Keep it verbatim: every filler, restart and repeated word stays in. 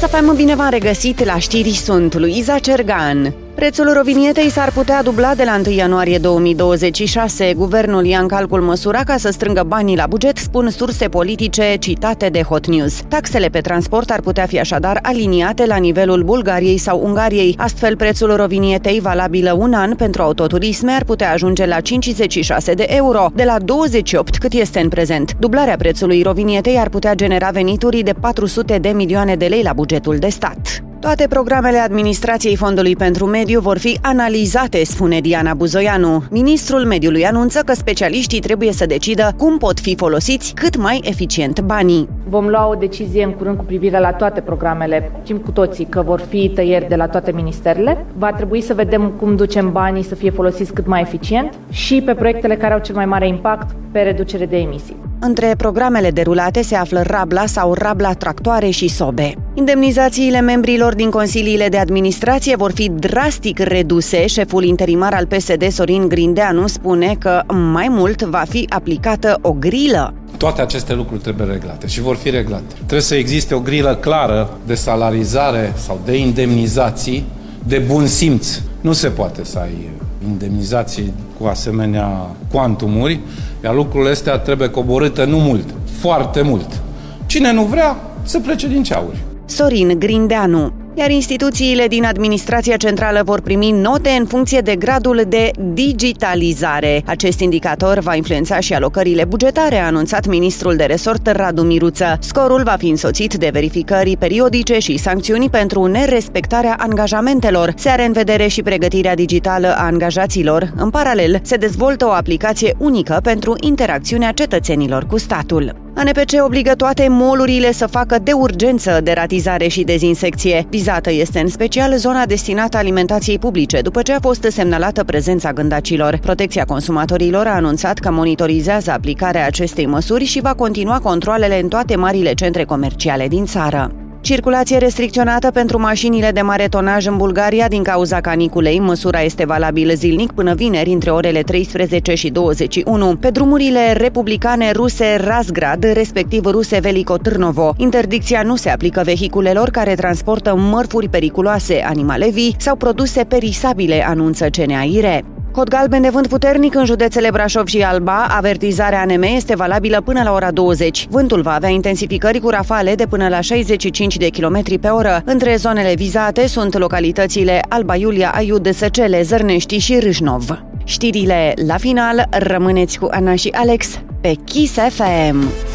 Kiss F M, bine v-am regăsit la știri, sunt Luiza Cergan. Prețul rovinietei s-ar putea dubla de la întâi ianuarie două mii douăzeci și șase. Guvernul ia în calcul măsura ca să strângă banii la buget, spun surse politice citate de Hot News. Taxele pe transport ar putea fi așadar aliniate la nivelul Bulgariei sau Ungariei. Astfel, prețul rovinietei valabilă un an pentru autoturisme ar putea ajunge la cincizeci și șase de euro, de la douăzeci și opt cât este în prezent. Dublarea prețului rovinietei ar putea genera venituri de patru sute de milioane de lei la bugetul de stat. Toate programele administrației Fondului pentru Mediu vor fi analizate, spune Diana Buzoianu. Ministrul Mediului anunță că specialiștii trebuie să decidă cum pot fi folosiți cât mai eficient banii. Vom lua o decizie în curând cu privire la toate programele. Știm cu toții că vor fi tăieri de la toate ministerele. Va trebui să vedem cum ducem banii să fie folosiți cât mai eficient și pe proiectele care au cel mai mare impact pe reducere de emisii. Între programele derulate se află Rabla sau Rabla Tractoare și Sobe. Indemnizațiile membrilor din consiliile de administrație vor fi drastic reduse. Șeful interimar al P S D, Sorin Grindeanu, spune că mai mult va fi aplicată o grilă. Toate aceste lucruri trebuie reglate și vor fi reglate. Trebuie să existe o grilă clară de salarizare sau de indemnizații de bun simț. Nu se poate să ai indemnizații cu asemenea cuantumuri, iar lucrurile astea trebuie coborâte nu mult, foarte mult. Cine nu vrea, să plece din ceauri. Sorin Grindeanu. Iar instituțiile din administrația centrală vor primi note în funcție de gradul de digitalizare. Acest indicator va influența și alocările bugetare, a anunțat ministrul de resort Radu Miruță. Scorul va fi însoțit de verificări periodice și sancțiuni pentru nerespectarea angajamentelor. Se are în vedere și pregătirea digitală a angajaților. În paralel, se dezvoltă o aplicație unică pentru interacțiunea cetățenilor cu statul. A N P C obligă toate mall-urile să facă de urgență deratizare și dezinsecție. Vizată este în special zona destinată alimentației publice, după ce a fost semnalată prezența gândacilor. Protecția consumatorilor a anunțat că monitorizează aplicarea acestei măsuri și va continua controalele în toate marile centre comerciale din țară. Circulație restricționată pentru mașinile de mare tonaj în Bulgaria din cauza caniculei. Măsura este valabilă zilnic până vineri între orele treisprezece și douăzeci și unu pe drumurile republicane ruse Razgrad, respectiv ruse Veliko-Târnovo. Interdicția nu se aplică vehiculelor care transportă mărfuri periculoase, animale vii sau produse perisabile, anunță C N A I R. Cod galben de vânt puternic în județele Brașov și Alba. Avertizarea A N M este valabilă până la ora douăzeci. Vântul va avea intensificări cu rafale de până la șaizeci și cinci de kilometri pe oră. Între zonele vizate sunt localitățile Alba Iulia, Aiud, Săcele, Zărnești și Râșnov. Știrile la final, rămâneți cu Ana și Alex pe Kiss F M.